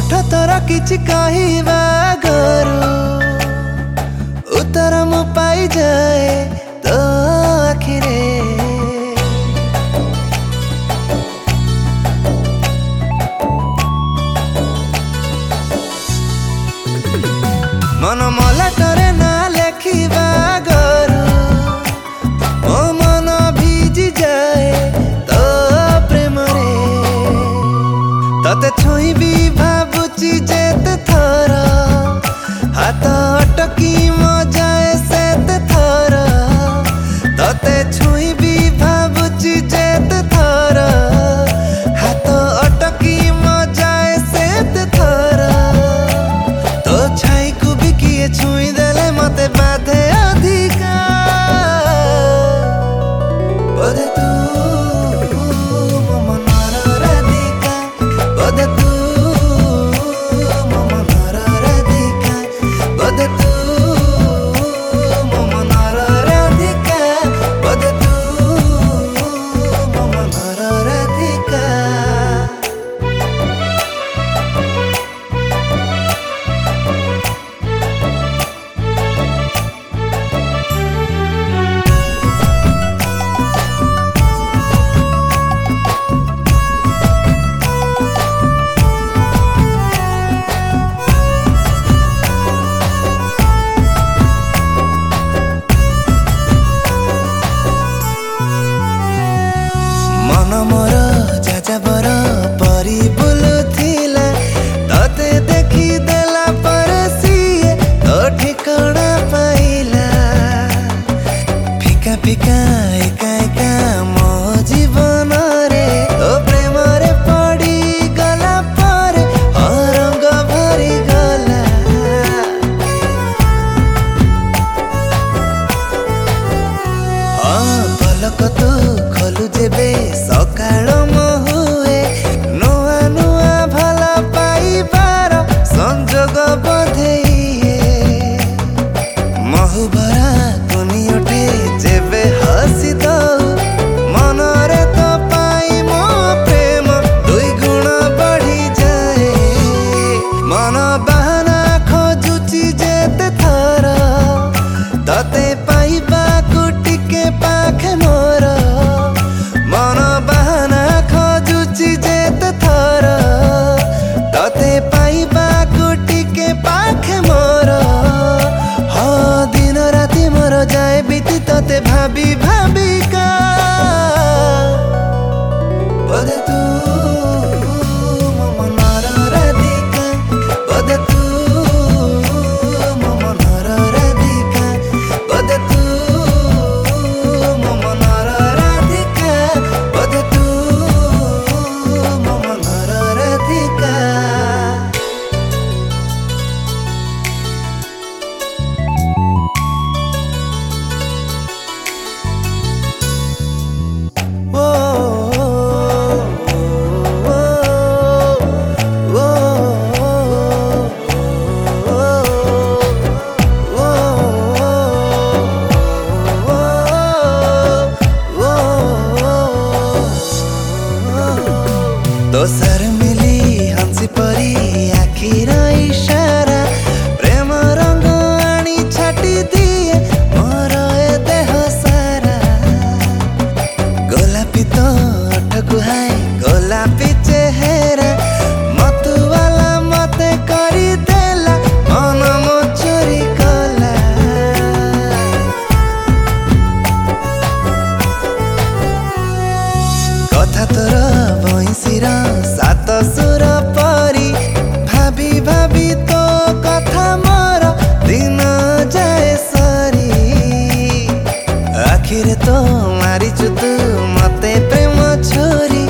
ओठ तोर किछि कहिबा गरु उत्तर मु पाई जाए तो आखिरे मन मलाटरे ना लेखिबा गरु मो मन भिजी जाए तो प्रेम रे तते छुईबी भाबुची जेते थर हाथ अटकी मजाए सेते थर तते छुईबी भाबुची जेते थर हाथ अटकी मजाए सेते थर तो छाई को भी किए छुई देले मते बाधे अधिकार बोधे तू मो मनर राधिका बोधे तू मो मनर राधिका बोधे तू मो मनर राधिका बोधे तू मो मनर राधिका मन मोर जाजाबर परी बुलुथिला तते देखी देला पर सिए तो ठिकाना पाइला फिका फिका एका एका मो जीवन रे ओ प्रेम रे पड़ी गला पर रंग भरी गला पलक तू खोलु जेबे सकाळ हुए नुआ नुआ भला पाइबार संजोग बधेइए महुभरा तुनी उठे जेबे हसी दऊ मनरे तो पाई मो प्रेम दुई गुण बढ़ी जाए मन बहाना खोजुची जेते थर तते पाइबा कुटिके पाखे मोर मन बहाना खोजुची जेते थर तते पाइबा कुटिके पाखे मोर ह दिन राति मोर जाए बीती तते भाबी भाबिका बोधे तू मो मनर राधिका बोधे तू मो मनर राधिका बोधे तू मो मनर राधिका बोधे तू मो मनर राधिका ओ दोसर मिली हंसी परी आखिर इशारा प्रेम रंग आनी छाटी दिए मोर ए देह सारा गोलापी तो ओठकु हाय गोलापी चेहरा मतु वाला मते करी देला मन मो चोरी कला कथा तोर भैंसीर सात सुर परी भाभी भाभी तो कथा मोर दिन जाए सरी आखिर तो मारिचु तू मते प्रेम छोरी